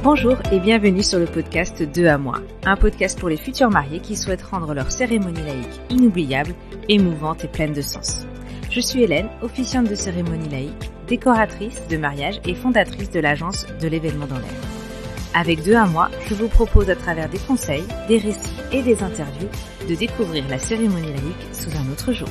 Bonjour et bienvenue sur le podcast 2 à moi, un podcast pour les futurs mariés qui souhaitent rendre leur cérémonie laïque inoubliable, émouvante et pleine de sens. Je suis Hélène, officiante de cérémonie laïque, décoratrice de mariage et fondatrice de l'agence de l'événement dans l'air. Avec 2 à moi, je vous propose à travers des conseils, des récits et des interviews de découvrir la cérémonie laïque sous un autre jour.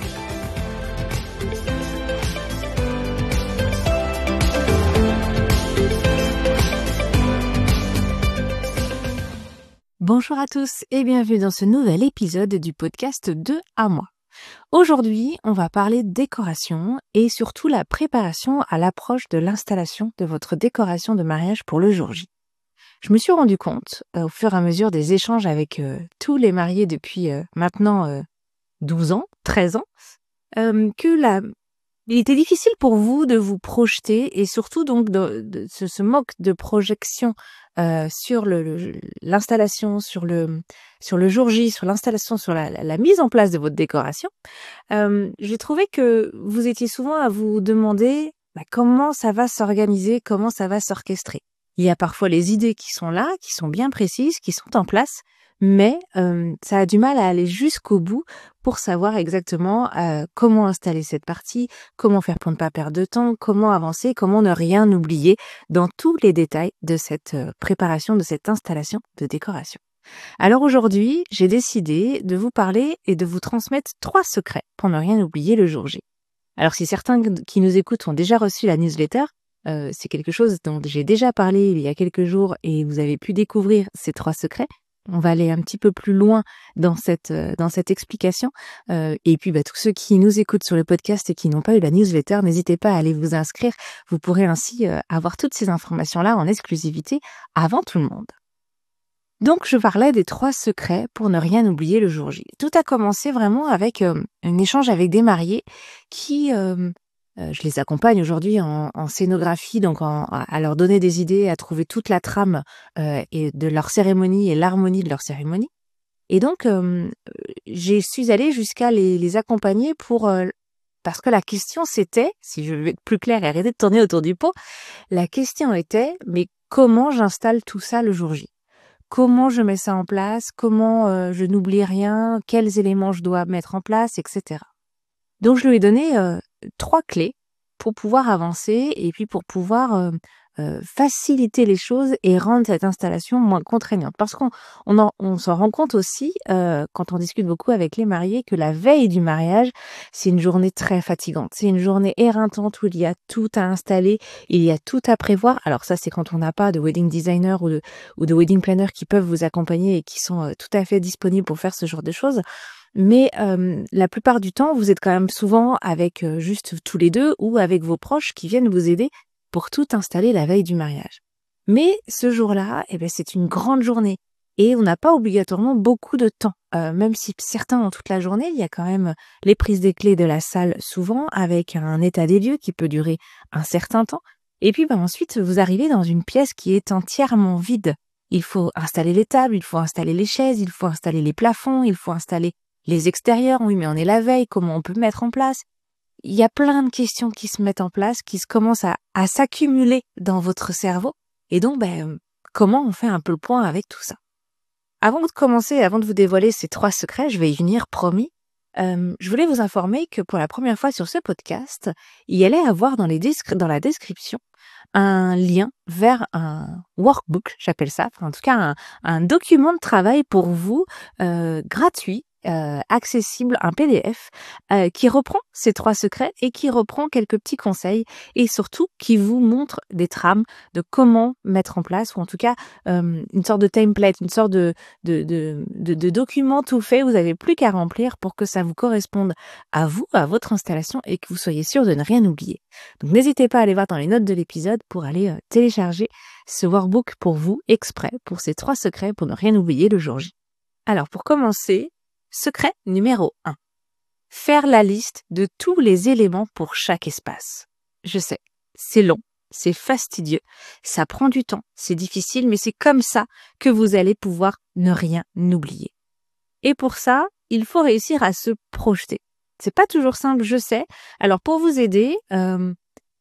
Bonjour à tous et bienvenue dans ce nouvel épisode du podcast 2 à moi. Aujourd'hui, on va parler de décoration et surtout la préparation à l'approche de l'installation de votre décoration de mariage pour le jour J. Je me suis rendu compte, au fur et à mesure des échanges avec tous les mariés depuis maintenant 12 ans, 13 ans, il était difficile pour vous de vous projeter et surtout donc de ce manque de projection sur l'installation, sur le jour J, sur l'installation, sur la mise en place de votre décoration. J'ai trouvé que vous étiez souvent à vous demander comment ça va s'organiser, comment ça va s'orchestrer. Il y a parfois les idées qui sont là, qui sont bien précises, qui sont en place, mais ça a du mal à aller jusqu'au bout pour savoir exactement comment installer cette partie, comment faire pour ne pas perdre de temps, comment avancer, comment ne rien oublier dans tous les détails de cette préparation, de cette installation de décoration. Alors aujourd'hui, j'ai décidé de vous parler et de vous transmettre 3 secrets pour ne rien oublier le jour J. Alors si certains qui nous écoutent ont déjà reçu la newsletter, c'est quelque chose dont j'ai déjà parlé il y a quelques jours et vous avez pu découvrir ces 3 secrets. On va aller un petit peu plus loin dans cette explication. Et puis, tous ceux qui nous écoutent sur le podcast et qui n'ont pas eu la newsletter, n'hésitez pas à aller vous inscrire. Vous pourrez ainsi avoir toutes ces informations-là en exclusivité avant tout le monde. Donc, je parlais des 3 secrets pour ne rien oublier le jour J. Tout a commencé vraiment avec un échange avec des mariés qui... je les accompagne aujourd'hui en scénographie, donc à leur donner des idées, à trouver toute la trame et de leur cérémonie et l'harmonie de leur cérémonie. Et donc, je suis allée jusqu'à les accompagner parce que la question c'était, si je vais être plus claire et arrêter de tourner autour du pot, la question était, mais comment j'installe tout ça le jour J ? Comment je mets ça en place ? Comment je n'oublie rien ? Quels éléments je dois mettre en place, etc. Donc, je lui ai donné 3 clés pour pouvoir avancer et puis pour pouvoir faciliter les choses et rendre cette installation moins contraignante. Parce qu'on s'en rend compte aussi, quand on discute beaucoup avec les mariés, que la veille du mariage, c'est une journée très fatigante. C'est une journée éreintante où il y a tout à installer, il y a tout à prévoir. Alors ça, c'est quand on n'a pas de wedding designer ou de wedding planner qui peuvent vous accompagner et qui sont tout à fait disponibles pour faire ce genre de choses. Mais la plupart du temps, vous êtes quand même souvent avec juste tous les deux ou avec vos proches qui viennent vous aider pour tout installer la veille du mariage. Mais ce jour-là, c'est une grande journée et on n'a pas obligatoirement beaucoup de temps. Même si certains ont toute la journée, il y a quand même les prises des clés de la salle souvent avec un état des lieux qui peut durer un certain temps. Et puis ensuite, vous arrivez dans une pièce qui est entièrement vide. Il faut installer les tables, il faut installer les chaises, il faut installer les plafonds, il faut installer les extérieurs. Oui, mais on est la veille, comment on peut mettre en place ? Il y a plein de questions qui se mettent en place, qui se commencent à s'accumuler dans votre cerveau. Et donc, comment on fait un peu le point avec tout ça ? Avant de vous dévoiler ces 3 secrets, je vais y venir, promis. Je voulais vous informer que pour la première fois sur ce podcast, il y allait avoir dans la description un lien vers un workbook, j'appelle ça, en tout cas un document de travail pour vous gratuit, accessible, un PDF qui reprend ces 3 secrets et qui reprend quelques petits conseils et surtout qui vous montre des trames de comment mettre en place ou en tout cas une sorte de template, une sorte de document tout fait. Vous n'avez plus qu'à remplir pour que ça vous corresponde à vous, à votre installation et que vous soyez sûr de ne rien oublier. Donc n'hésitez pas à aller voir dans les notes de l'épisode pour aller télécharger ce workbook pour vous exprès pour ces 3 secrets pour ne rien oublier le jour J. Alors pour commencer, secret numéro 1. Faire la liste de tous les éléments pour chaque espace. Je sais, c'est long, c'est fastidieux, ça prend du temps, c'est difficile, mais c'est comme ça que vous allez pouvoir ne rien oublier. Et pour ça, il faut réussir à se projeter. C'est pas toujours simple, je sais. Alors pour vous aider,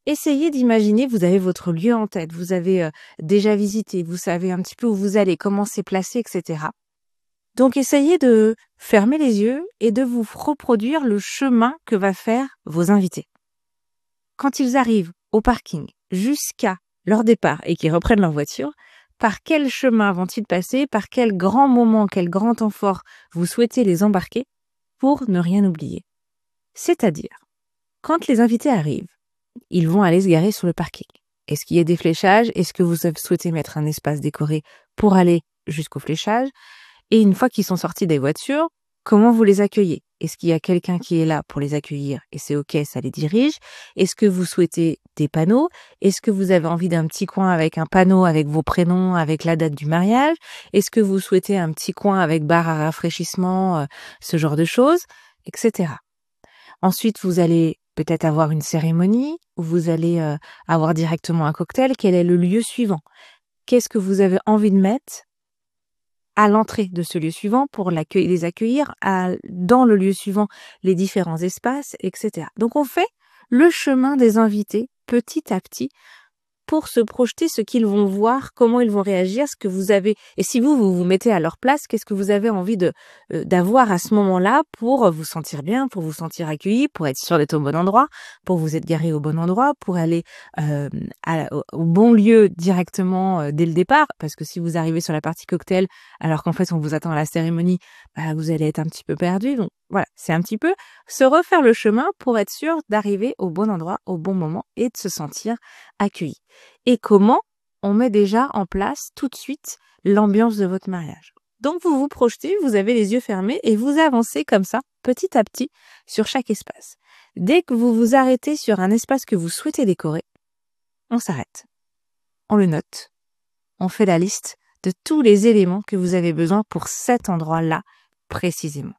essayez d'imaginer, vous avez votre lieu en tête, vous avez déjà visité, vous savez un petit peu où vous allez, comment c'est placé, etc. Donc essayez de fermer les yeux et de vous reproduire le chemin que va faire vos invités. Quand ils arrivent au parking jusqu'à leur départ et qu'ils reprennent leur voiture, par quel chemin vont-ils passer, par quel grand moment, quel grand temps fort vous souhaitez les embarquer pour ne rien oublier. C'est-à-dire, quand les invités arrivent, ils vont aller se garer sur le parking. Est-ce qu'il y a des fléchages? Est-ce que vous souhaitez mettre un espace décoré pour aller jusqu'au fléchage? Et une fois qu'ils sont sortis des voitures, comment vous les accueillez? Est-ce qu'il y a quelqu'un qui est là pour les accueillir et c'est OK, ça les dirige? Est-ce que vous souhaitez des panneaux? Est-ce que vous avez envie d'un petit coin avec un panneau avec vos prénoms, avec la date du mariage? Est-ce que vous souhaitez un petit coin avec bar à rafraîchissement, ce genre de choses, etc. Ensuite, vous allez peut-être avoir une cérémonie ou vous allez avoir directement un cocktail. Quel est le lieu suivant? Qu'est-ce que vous avez envie de mettre à l'entrée de ce lieu suivant pour les accueillir, dans le lieu suivant, les différents espaces, etc. Donc on fait le chemin des invités petit à petit pour se projeter ce qu'ils vont voir, comment ils vont réagir, ce que vous avez. Et si vous vous mettez à leur place, qu'est-ce que vous avez envie d'avoir à ce moment-là pour vous sentir bien, pour vous sentir accueilli, pour être sûr d'être au bon endroit, pour vous être garé au bon endroit, pour aller au bon lieu directement dès le départ. Parce que si vous arrivez sur la partie cocktail, alors qu'en fait on vous attend à la cérémonie, vous allez être un petit peu perdu. Donc voilà, c'est un petit peu se refaire le chemin pour être sûr d'arriver au bon endroit, au bon moment et de se sentir accueilli. Et comment on met déjà en place tout de suite l'ambiance de votre mariage. Donc vous vous projetez, vous avez les yeux fermés et vous avancez comme ça, petit à petit, sur chaque espace. Dès que vous vous arrêtez sur un espace que vous souhaitez décorer, on s'arrête. On le note. On fait la liste de tous les éléments que vous avez besoin pour cet endroit-là précisément.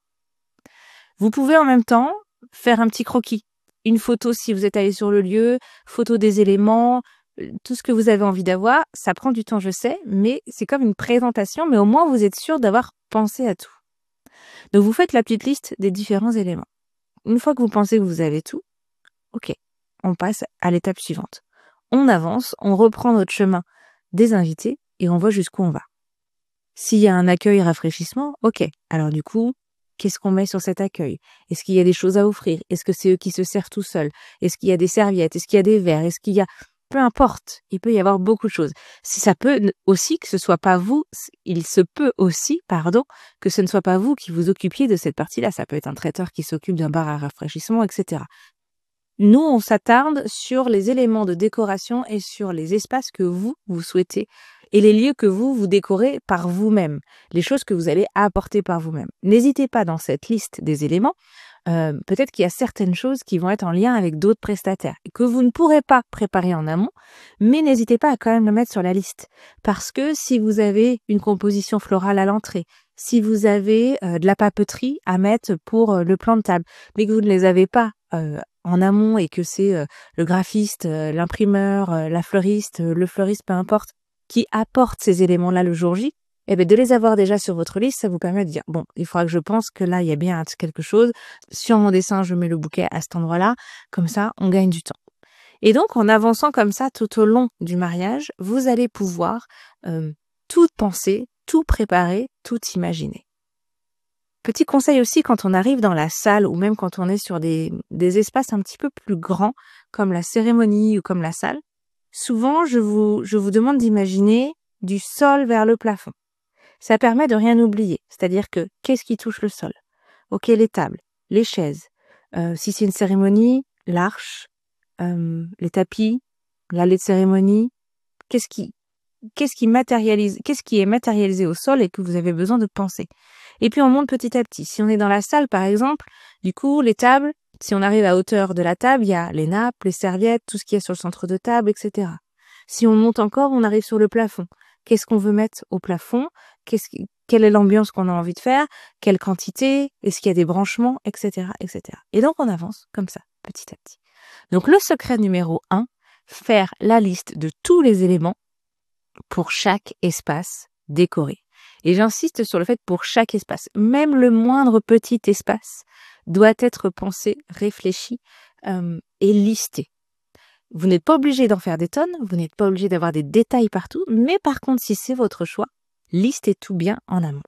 Vous pouvez en même temps faire un petit croquis. Une photo si vous êtes allé sur le lieu, photo des éléments, tout ce que vous avez envie d'avoir. Ça prend du temps, je sais, mais c'est comme une présentation, mais au moins vous êtes sûr d'avoir pensé à tout. Donc vous faites la petite liste des différents éléments. Une fois que vous pensez que vous avez tout, ok, on passe à l'étape suivante. On avance, on reprend notre chemin des invités et on voit jusqu'où on va. S'il y a un accueil rafraîchissement, ok, alors du coup, qu'est-ce qu'on met sur cet accueil? Est-ce qu'il y a des choses à offrir? Est-ce que c'est eux qui se servent tout seuls? Est-ce qu'il y a des serviettes? Est-ce qu'il y a des verres? Est-ce qu'il y a... Peu importe, il peut y avoir beaucoup de choses. Si ça peut aussi que ce soit pas vous, il se peut aussi, que ce ne soit pas vous qui vous occupiez de cette partie-là. Ça peut être un traiteur qui s'occupe d'un bar à rafraîchissement, etc. Nous, on s'attarde sur les éléments de décoration et sur les espaces que vous souhaitez et les lieux que vous décorez par vous-même, les choses que vous allez apporter par vous-même. N'hésitez pas dans cette liste des éléments, peut-être qu'il y a certaines choses qui vont être en lien avec d'autres prestataires et que vous ne pourrez pas préparer en amont, mais n'hésitez pas à quand même le mettre sur la liste. Parce que si vous avez une composition florale à l'entrée, si vous avez de la papeterie à mettre pour le plan de table, mais que vous ne les avez pas en amont et que c'est le graphiste, l'imprimeur, la fleuriste, le fleuriste, peu importe, qui apporte ces éléments-là le jour J, eh bien, de les avoir déjà sur votre liste, ça vous permet de dire, bon, il faudra que je pense que là, il y a bien quelque chose. Sur mon dessin, je mets le bouquet à cet endroit-là. Comme ça, on gagne du temps. Et donc, en avançant comme ça tout au long du mariage, vous allez pouvoir tout penser, tout préparer, tout imaginer. Petit conseil aussi, quand on arrive dans la salle ou même quand on est sur des espaces un petit peu plus grands, comme la cérémonie ou comme la salle, souvent, je vous demande d'imaginer du sol vers le plafond. Ça permet de rien oublier. C'est-à-dire que, qu'est-ce qui touche le sol? Ok, les tables, les chaises. Si c'est une cérémonie, l'arche, les tapis, l'allée de cérémonie. Qu'est-ce qui est matérialisé au sol et que vous avez besoin de penser. Et puis on monte petit à petit. Si on est dans la salle, par exemple, du coup, les tables, si on arrive à hauteur de la table, il y a les nappes, les serviettes, tout ce qu'il y a sur le centre de table, etc. Si on monte encore, on arrive sur le plafond. Qu'est-ce qu'on veut mettre au plafond? Quelle est l'ambiance qu'on a envie de faire? Quelle quantité? Est-ce qu'il y a des branchements? Etc., etc. Et donc, on avance comme ça, petit à petit. Donc, le secret numéro 1, faire la liste de tous les éléments pour chaque espace décoré. Et j'insiste sur le fait pour chaque espace. Même le moindre petit espace doit être pensé, réfléchi et listé. Vous n'êtes pas obligé d'en faire des tonnes, vous n'êtes pas obligé d'avoir des détails partout, mais par contre, si c'est votre choix, listez tout bien en amont.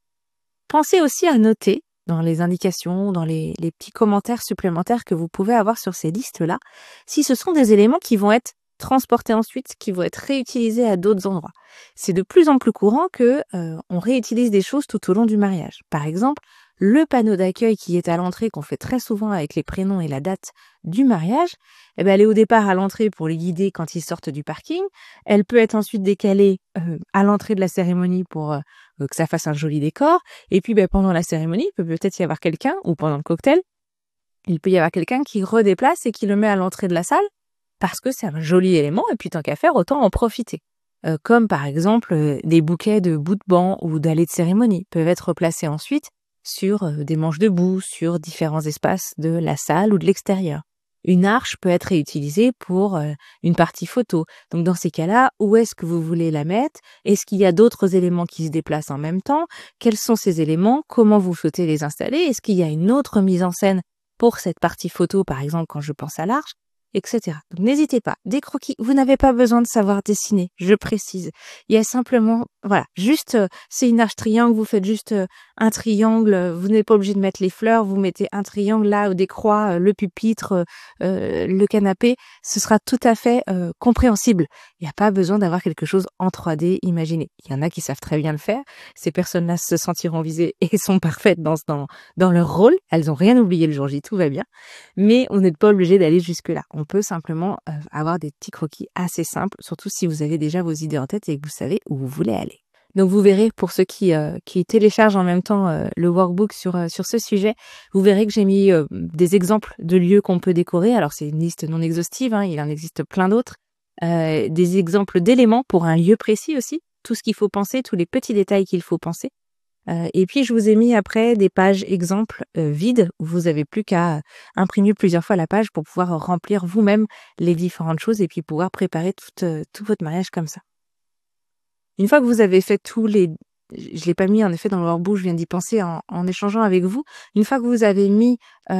Pensez aussi à noter dans les indications, dans les petits commentaires supplémentaires que vous pouvez avoir sur ces listes-là, si ce sont des éléments qui vont être transportés ensuite, qui vont être réutilisés à d'autres endroits. C'est de plus en plus courant que on réutilise des choses tout au long du mariage. Par exemple, le panneau d'accueil qui est à l'entrée, qu'on fait très souvent avec les prénoms et la date du mariage, eh ben, elle est au départ à l'entrée pour les guider quand ils sortent du parking. Elle peut être ensuite décalée à l'entrée de la cérémonie pour que ça fasse un joli décor. Et puis, pendant la cérémonie, il peut peut-être y avoir quelqu'un, ou pendant le cocktail, il peut y avoir quelqu'un qui redéplace et qui le met à l'entrée de la salle parce que c'est un joli élément et puis tant qu'à faire, autant en profiter. Comme par exemple, des bouquets de bouts de banc ou d'allées de cérémonie peuvent être placés ensuite sur des manches debout, sur différents espaces de la salle ou de l'extérieur. Une arche peut être réutilisée pour une partie photo. Donc dans ces cas-là, où est-ce que vous voulez la mettre? Est-ce qu'il y a d'autres éléments qui se déplacent en même temps? Quels sont ces éléments? Comment vous souhaitez les installer? Est-ce qu'il y a une autre mise en scène pour cette partie photo, par exemple, quand je pense à l'arche, etc. Donc n'hésitez pas. Des croquis, vous n'avez pas besoin de savoir dessiner, je précise. Il y a simplement, voilà, juste, c'est une arche triangle, vous faites juste un triangle, vous n'êtes pas obligé de mettre les fleurs, vous mettez un triangle là, des croix, le pupitre, le canapé, ce sera tout à fait compréhensible. Il n'y a pas besoin d'avoir quelque chose en 3D imaginé. Il y en a qui savent très bien le faire. Ces personnes-là se sentiront visées et sont parfaites dans leur rôle. Elles n'ont rien oublié le jour J, tout va bien. Mais on n'est pas obligé d'aller jusque-là. On peut simplement avoir des petits croquis assez simples, surtout si vous avez déjà vos idées en tête et que vous savez où vous voulez aller. Donc vous verrez, pour ceux qui téléchargent en même temps le workbook sur ce sujet, vous verrez que j'ai mis des exemples de lieux qu'on peut décorer. Alors c'est une liste non exhaustive, hein, il en existe plein d'autres. Des exemples d'éléments pour un lieu précis aussi, tout ce qu'il faut penser, tous les petits détails qu'il faut penser. Et puis je vous ai mis après des pages exemples vides où vous avez plus qu'à imprimer plusieurs fois la page pour pouvoir remplir vous-même les différentes choses et puis pouvoir préparer tout votre mariage comme ça. Une fois que vous avez fait je l'ai pas mis en effet dans le workbook, je viens d'y penser en échangeant avec vous. Une fois que vous avez mis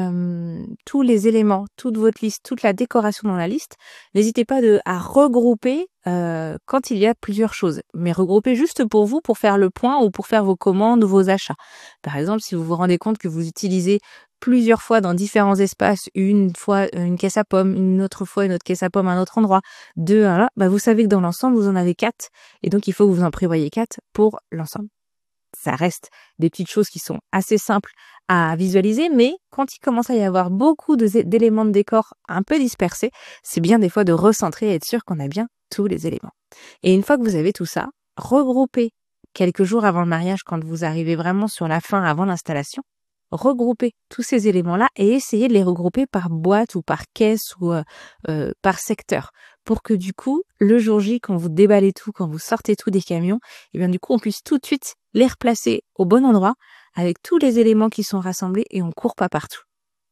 tous les éléments, toute votre liste, toute la décoration dans la liste, n'hésitez pas à regrouper quand il y a plusieurs choses. Mais regrouper juste pour vous, pour faire le point ou pour faire vos commandes ou vos achats. Par exemple, si vous vous rendez compte que vous utilisez plusieurs fois dans différents espaces, une fois une caisse à pommes, une autre fois une autre caisse à pommes à un autre endroit, deux, là, vous savez que dans l'ensemble, vous en avez 4 et donc il faut que vous en prévoyez 4 pour l'ensemble. Ça reste des petites choses qui sont assez simples à visualiser, mais quand il commence à y avoir beaucoup d'éléments de décor un peu dispersés, c'est bien des fois de recentrer et être sûr qu'on a bien tous les éléments. Et une fois que vous avez tout ça, regroupez quelques jours avant le mariage, quand vous arrivez vraiment sur la fin, avant l'installation, regroupez tous ces éléments-là et essayez de les regrouper par boîte ou par caisse ou par secteur pour que du coup, le jour J, quand vous déballez tout, quand vous sortez tout des camions, et bien du coup, on puisse tout de suite les replacer au bon endroit avec tous les éléments qui sont rassemblés et on court pas partout.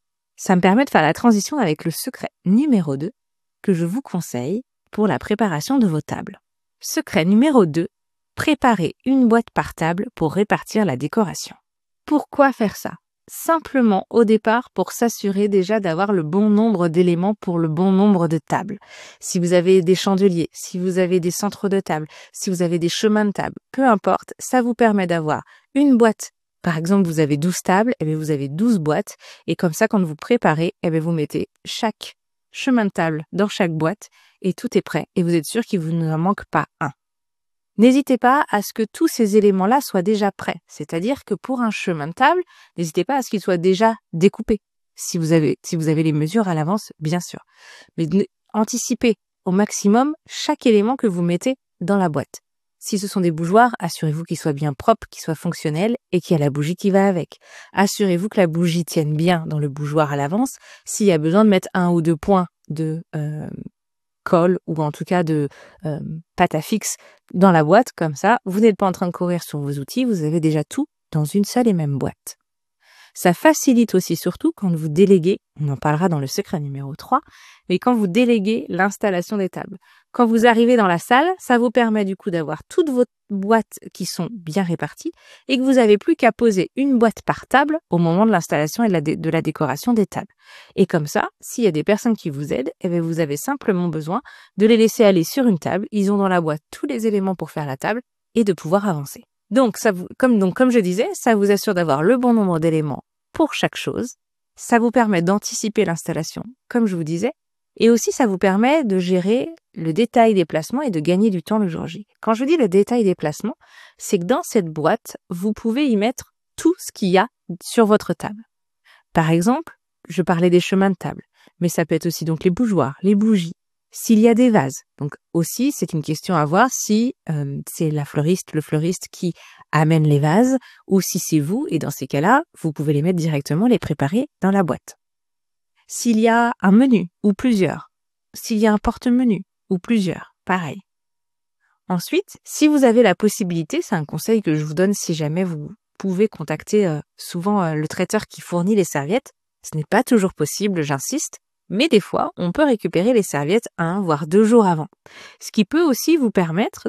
Ça me permet de faire la transition avec le secret numéro 2 que je vous conseille pour la préparation de vos tables. Secret numéro 2, préparez une boîte par table pour répartir la décoration. Pourquoi faire ça? Simplement au départ pour s'assurer déjà d'avoir le bon nombre d'éléments pour le bon nombre de tables. Si vous avez des chandeliers, si vous avez des centres de table, si vous avez des chemins de table, peu importe, ça vous permet d'avoir une boîte. Par exemple, vous avez 12 tables, et bien vous avez 12 boîtes et comme ça, quand vous préparez, et bien vous mettez chaque chemin de table dans chaque boîte et tout est prêt et vous êtes sûr qu'il vous n'en manque pas un. N'hésitez pas à ce que tous ces éléments-là soient déjà prêts. C'est-à-dire que pour un chemin de table, n'hésitez pas à ce qu'il soit déjà découpé. Si vous avez les mesures à l'avance, bien sûr. Mais anticipez au maximum chaque élément que vous mettez dans la boîte. Si ce sont des bougeoirs, assurez-vous qu'ils soient bien propres, qu'ils soient fonctionnels et qu'il y a la bougie qui va avec. Assurez-vous que la bougie tienne bien dans le bougeoir à l'avance. S'il y a besoin de mettre 1 ou 2 points de colle ou en tout cas de pâte à fixe dans la boîte, comme ça, vous n'êtes pas en train de courir sur vos outils, vous avez déjà tout dans une seule et même boîte. Ça facilite aussi surtout quand vous déléguez, on en parlera dans le secret numéro 3, mais quand vous déléguez l'installation des tables. Quand vous arrivez dans la salle, ça vous permet du coup d'avoir toutes vos boîtes qui sont bien réparties et que vous n'avez plus qu'à poser une boîte par table au moment de l'installation et de la décoration des tables. Et comme ça, s'il y a des personnes qui vous aident, eh bien vous avez simplement besoin de les laisser aller sur une table. Ils ont dans la boîte tous les éléments pour faire la table et de pouvoir avancer. Donc, comme je disais, ça vous assure d'avoir le bon nombre d'éléments pour chaque chose. Ça vous permet d'anticiper l'installation, comme je vous disais. Et aussi, ça vous permet de gérer le détail des placements et de gagner du temps le jour J. Quand je dis le détail des placements, c'est que dans cette boîte, vous pouvez y mettre tout ce qu'il y a sur votre table. Par exemple, je parlais des chemins de table, mais ça peut être aussi donc les bougeoirs, les bougies, s'il y a des vases. Donc aussi, c'est une question à voir si c'est la fleuriste, le fleuriste qui amène les vases ou si c'est vous. Et dans ces cas-là, vous pouvez les mettre directement, les préparer dans la boîte. S'il y a un menu ou plusieurs, s'il y a un porte-menu ou plusieurs, pareil. Ensuite, si vous avez la possibilité, c'est un conseil que je vous donne si jamais vous pouvez contacter souvent le traiteur qui fournit les serviettes. Ce n'est pas toujours possible, j'insiste, mais des fois, on peut récupérer les serviettes 1 voire 2 jours avant. Ce qui peut aussi vous permettre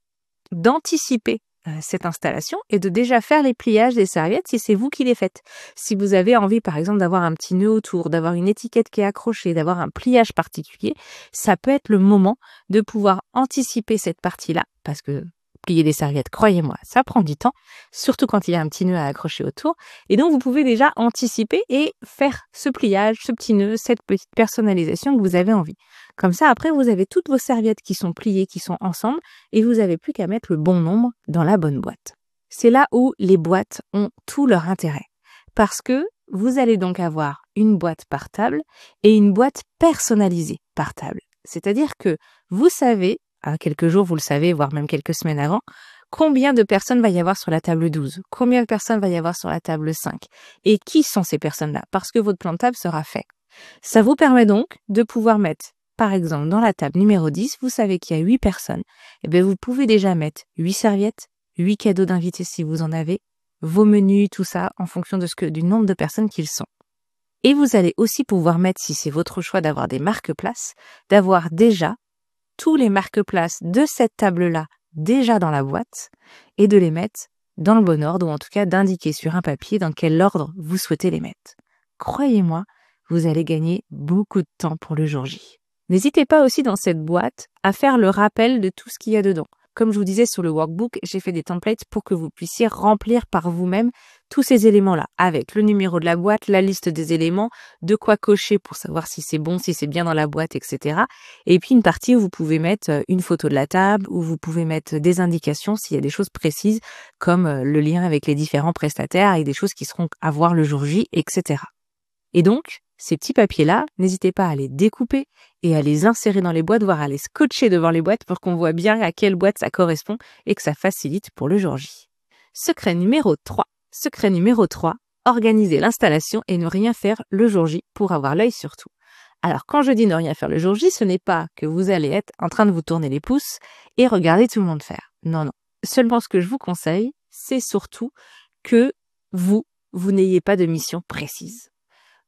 d'anticiper cette installation et de déjà faire les pliages des serviettes si c'est vous qui les faites. Si vous avez envie, par exemple, d'avoir un petit nœud autour, d'avoir une étiquette qui est accrochée, d'avoir un pliage particulier, ça peut être le moment de pouvoir anticiper cette partie-là, parce que plier des serviettes, croyez-moi, ça prend du temps, surtout quand il y a un petit nœud à accrocher autour. Et donc, vous pouvez déjà anticiper et faire ce pliage, ce petit nœud, cette petite personnalisation que vous avez envie. Comme ça, après, vous avez toutes vos serviettes qui sont pliées, qui sont ensemble, et vous n'avez plus qu'à mettre le bon nombre dans la bonne boîte. C'est là où les boîtes ont tout leur intérêt. Parce que vous allez donc avoir une boîte par table et une boîte personnalisée par table. C'est-à-dire que vous savez, à quelques jours, vous le savez, voire même quelques semaines avant, combien de personnes va y avoir sur la table 12, combien de personnes va y avoir sur la table 5, et qui sont ces personnes-là, parce que votre plan de table sera fait. Ça vous permet donc de pouvoir mettre, par exemple, dans la table numéro 10, vous savez qu'il y a 8 personnes, et bien vous pouvez déjà mettre 8 serviettes, 8 cadeaux d'invités si vous en avez, vos menus, tout ça, en fonction du nombre de personnes qu'ils sont. Et vous allez aussi pouvoir mettre, si c'est votre choix d'avoir des marque-places, d'avoir déjà tous les marque-places de cette table-là déjà dans la boîte et de les mettre dans le bon ordre ou en tout cas d'indiquer sur un papier dans quel ordre vous souhaitez les mettre. Croyez-moi, vous allez gagner beaucoup de temps pour le jour J. N'hésitez pas aussi dans cette boîte à faire le rappel de tout ce qu'il y a dedans. Comme je vous disais sur le workbook, j'ai fait des templates pour que vous puissiez remplir par vous-même tous ces éléments-là, avec le numéro de la boîte, la liste des éléments, de quoi cocher pour savoir si c'est bon, si c'est bien dans la boîte, etc. Et puis une partie où vous pouvez mettre une photo de la table, où vous pouvez mettre des indications s'il y a des choses précises, comme le lien avec les différents prestataires et des choses qui seront à voir le jour J, etc. Et donc, ces petits papiers-là, n'hésitez pas à les découper et à les insérer dans les boîtes, voire à les scotcher devant les boîtes pour qu'on voit bien à quelle boîte ça correspond et que ça facilite pour le jour J. Secret numéro 3. Secret numéro 3, organiser l'installation et ne rien faire le jour J pour avoir l'œil sur tout. Alors, quand je dis ne rien faire le jour J, ce n'est pas que vous allez être en train de vous tourner les pouces et regarder tout le monde faire. Non, non. Seulement, ce que je vous conseille, c'est surtout que vous n'ayez pas de mission précise. Pourquoi ?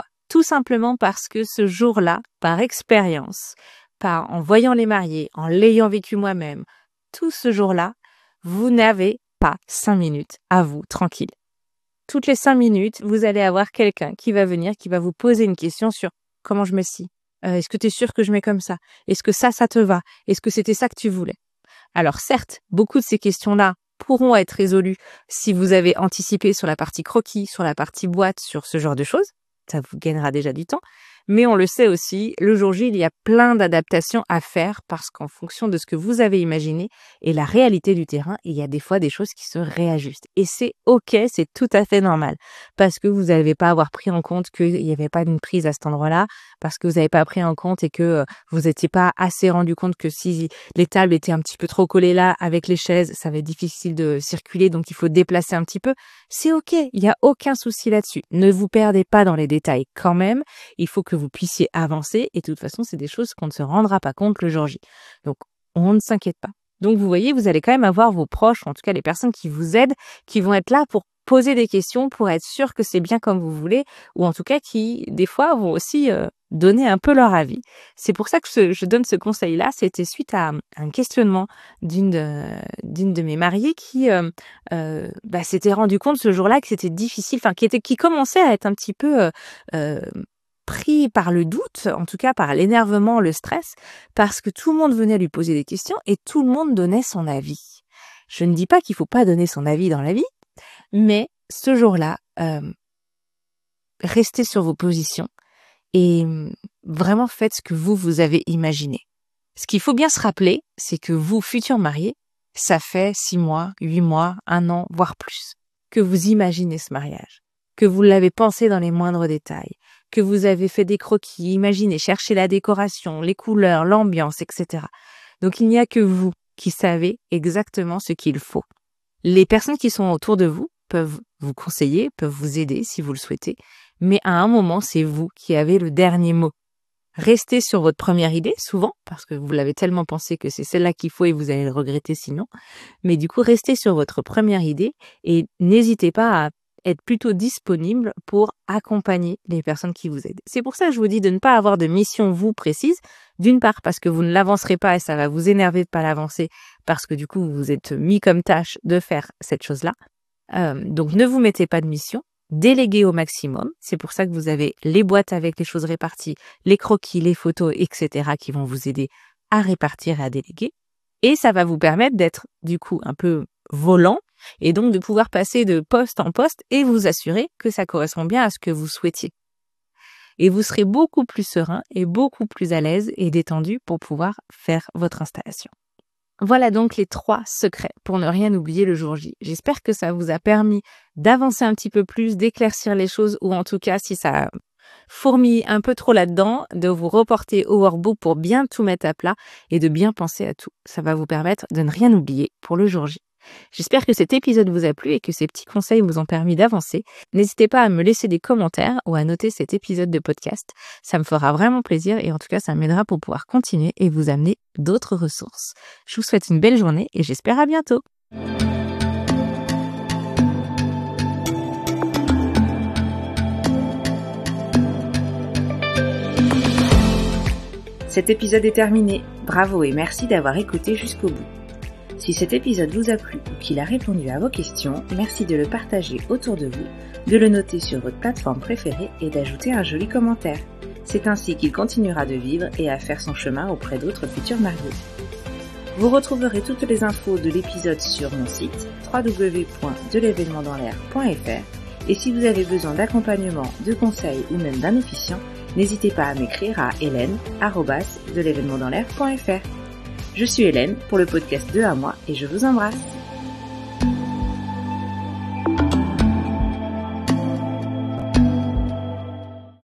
Tout simplement parce que ce jour-là, par expérience, en voyant les mariés, en l'ayant vécu moi-même, tout ce jour-là, vous n'avez pas 5 minutes à vous, tranquille. Toutes les 5 minutes, vous allez avoir quelqu'un qui va venir, qui va vous poser une question sur comment je me scie. Est-ce que tu es sûr que je mets comme ça ? Est-ce que ça te va ? Est-ce que c'était ça que tu voulais ? Alors certes, beaucoup de ces questions-là pourront être résolues si vous avez anticipé sur la partie croquis, sur la partie boîte, sur ce genre de choses. Ça vous gagnera déjà du temps. Mais on le sait aussi, le jour J, il y a plein d'adaptations à faire parce qu'en fonction de ce que vous avez imaginé et la réalité du terrain, il y a des fois des choses qui se réajustent. Et c'est OK, c'est tout à fait normal parce que vous n'avez pas avoir pris en compte qu'il n'y avait pas une prise à cet endroit-là, parce que vous n'avez pas pris en compte et que vous n'étiez pas assez rendu compte que si les tables étaient un petit peu trop collées là avec les chaises, ça va être difficile de circuler, donc il faut déplacer un petit peu. C'est OK, il n'y a aucun souci là-dessus. Ne vous perdez pas dans les détails quand même. Il faut que vous puissiez avancer et de toute façon, c'est des choses qu'on ne se rendra pas compte le jour J. Donc, on ne s'inquiète pas. Donc, vous voyez, vous allez quand même avoir vos proches, en tout cas les personnes qui vous aident, qui vont être là pour poser des questions pour être sûr que c'est bien comme vous voulez, ou en tout cas qui, des fois, vont aussi donner un peu leur avis. C'est pour ça que je donne ce conseil-là. C'était suite à un questionnement d'une de mes mariées qui s'était rendu compte ce jour-là que c'était difficile, enfin qui commençait à être un petit peu pris par le doute, en tout cas par l'énervement, le stress, parce que tout le monde venait lui poser des questions et tout le monde donnait son avis. Je ne dis pas qu'il faut pas donner son avis dans la vie, mais ce jour-là, restez sur vos positions et vraiment faites ce que vous avez imaginé. Ce qu'il faut bien se rappeler, c'est que vous, futurs mariés, ça fait 6 mois, 8 mois, 1 an, voire plus, que vous imaginez ce mariage, que vous l'avez pensé dans les moindres détails, que vous avez fait des croquis, imaginez, cherchez la décoration, les couleurs, l'ambiance, etc. Donc il n'y a que vous qui savez exactement ce qu'il faut. Les personnes qui sont autour de vous peuvent vous conseiller, peuvent vous aider si vous le souhaitez, mais à un moment, c'est vous qui avez le dernier mot. Restez sur votre première idée, souvent, parce que vous l'avez tellement pensé que c'est celle-là qu'il faut et vous allez le regretter sinon. Mais du coup, restez sur votre première idée et n'hésitez pas à être plutôt disponible pour accompagner les personnes qui vous aident. C'est pour ça que je vous dis de ne pas avoir de mission, vous, précise. D'une part, parce que vous ne l'avancerez pas et ça va vous énerver de ne pas l'avancer, parce que du coup, vous vous êtes mis comme tâche de faire cette chose-là. Donc, ne vous mettez pas de mission. Déléguez au maximum. C'est pour ça que vous avez les boîtes avec les choses réparties, les croquis, les photos, etc. qui vont vous aider à répartir et à déléguer. Et ça va vous permettre d'être, du coup, un peu volant et donc de pouvoir passer de poste en poste et vous assurer que ça correspond bien à ce que vous souhaitiez. Et vous serez beaucoup plus serein et beaucoup plus à l'aise et détendu pour pouvoir faire votre installation. Voilà donc les 3 secrets pour ne rien oublier le jour J. J'espère que ça vous a permis d'avancer un petit peu plus, d'éclaircir les choses ou en tout cas si ça fourmille un peu trop là-dedans, de vous reporter au workbook pour bien tout mettre à plat et de bien penser à tout. Ça va vous permettre de ne rien oublier pour le jour J. J'espère que cet épisode vous a plu et que ces petits conseils vous ont permis d'avancer. N'hésitez pas à me laisser des commentaires ou à noter cet épisode de podcast. Ça me fera vraiment plaisir et en tout cas, ça m'aidera pour pouvoir continuer et vous amener d'autres ressources. Je vous souhaite une belle journée et j'espère à bientôt. Cet épisode est terminé. Bravo et merci d'avoir écouté jusqu'au bout. Si cet épisode vous a plu ou qu'il a répondu à vos questions, merci de le partager autour de vous, de le noter sur votre plateforme préférée et d'ajouter un joli commentaire. C'est ainsi qu'il continuera de vivre et à faire son chemin auprès d'autres futurs mariés. Vous retrouverez toutes les infos de l'épisode sur mon site www.delevénementdanslair.fr et si vous avez besoin d'accompagnement, de conseils ou même d'un officiant, n'hésitez pas à m'écrire à hélène@delevénementdanslair.fr. Je suis Hélène pour le podcast de à moi et je vous embrasse.